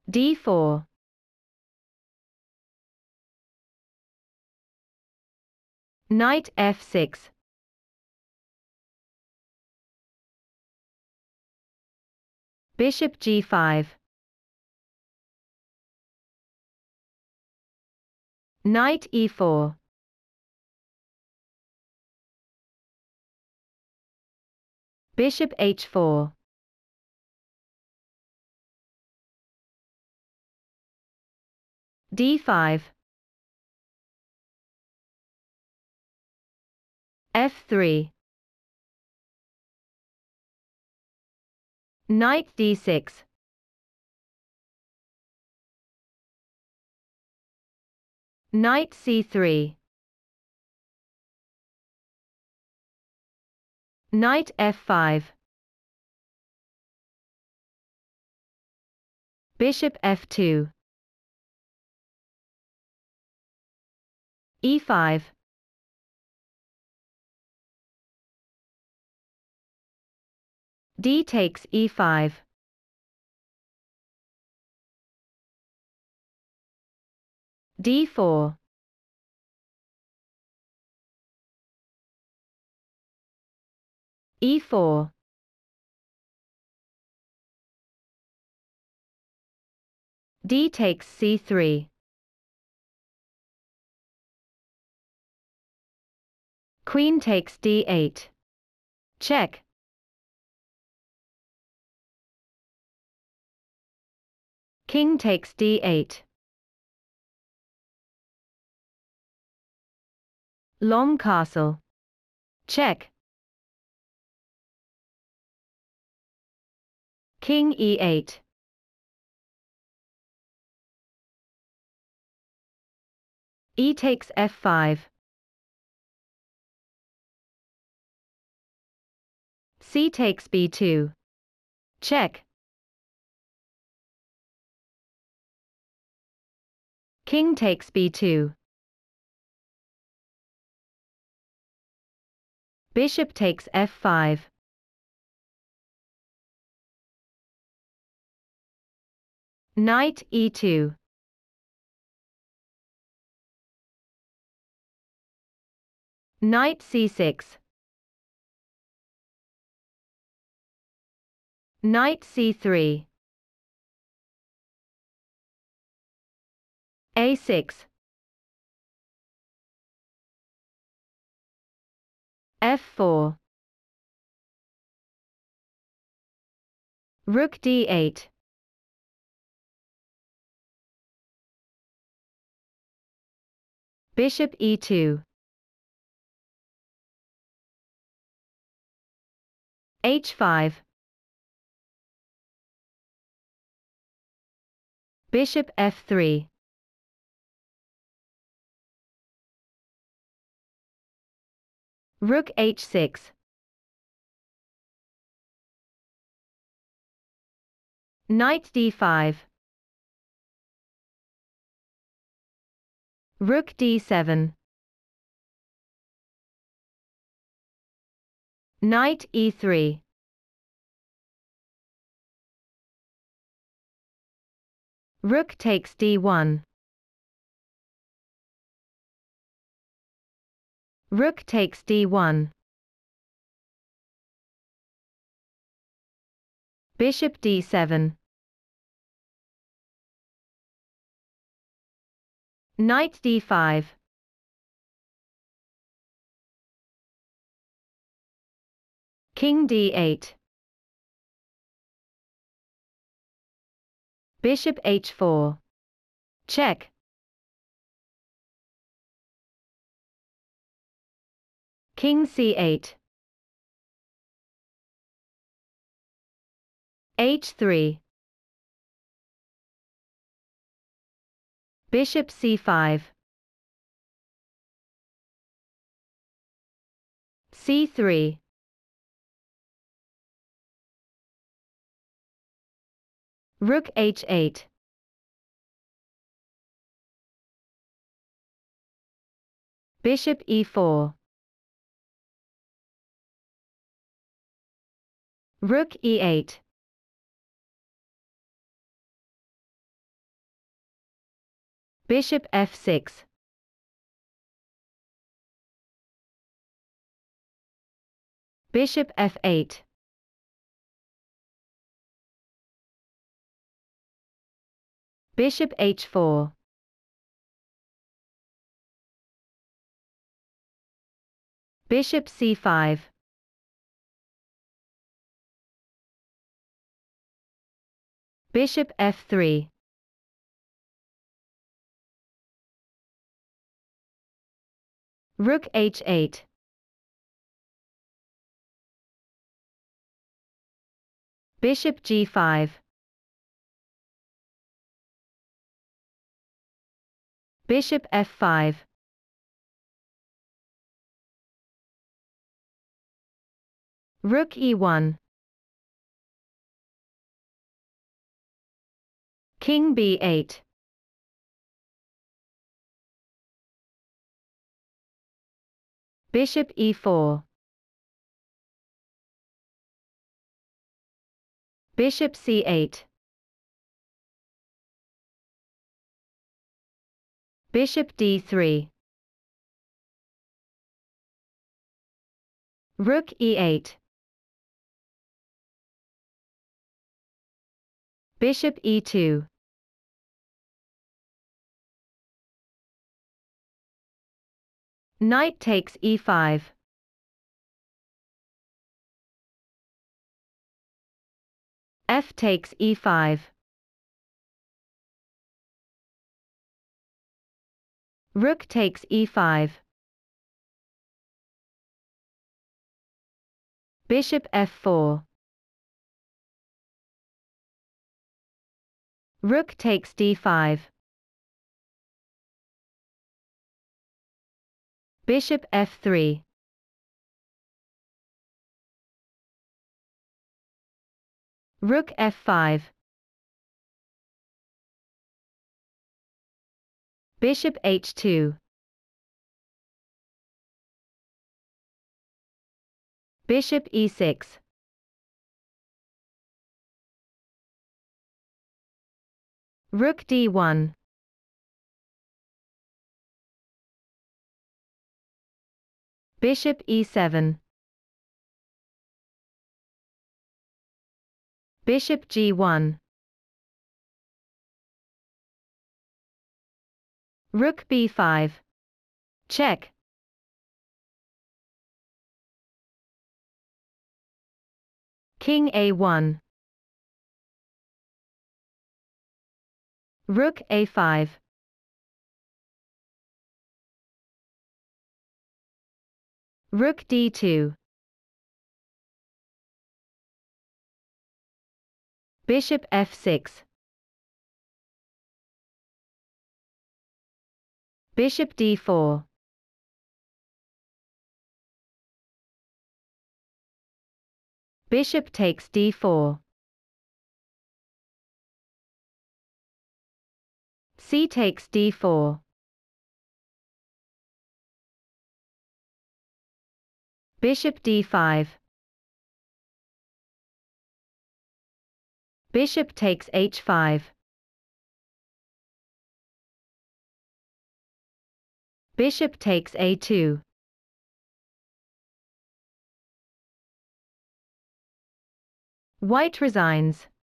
d4. Knight f6. Bishop g5. Knight e4. Bishop h4. d5. f3. Knight d6. Knight c3. Knight f5. Bishop f2. e5. D takes e5. d4. e4. D takes c3. Queen takes d8. Check. King takes d8. Long castle. Check. King e8. E takes f5. C takes b2. Check. King takes b2. Bishop takes f5. Knight e2. Knight c6. Knight c3. a6. f4. Rook d8. Bishop e2. h5. Bishop f3. Rook h6. Knight d5. Rook d7. Knight e3. Rook takes d1. Rook takes d1. Bishop d7. Knight d5. King d8. Bishop h4. Check. King c8. h3. Bishop c5. c3. Rook h8. Bishop e4. Rook e8. Bishop f6. Bishop f8. Bishop h4. Bishop c5. Bishop f3. Rook h8. Bishop g5. Bishop f5. Rook e1. King b8. Bishop e4. Bishop c8. Bishop d3. Rook e8. Bishop e2. Knight takes e5. F takes e5. Rook takes e5. Bishop f4. Rook takes d5. Bishop f3. Rook f5. Bishop h2. Bishop e6. Rook d1. Bishop e7. Bishop g1. Rook b5. Check. King a1. Rook a5. Rook d2. Bishop f6. Bishop d4. Bishop takes d4. C takes d4. Bishop d5. Bishop takes h5. Bishop takes a2. White resigns.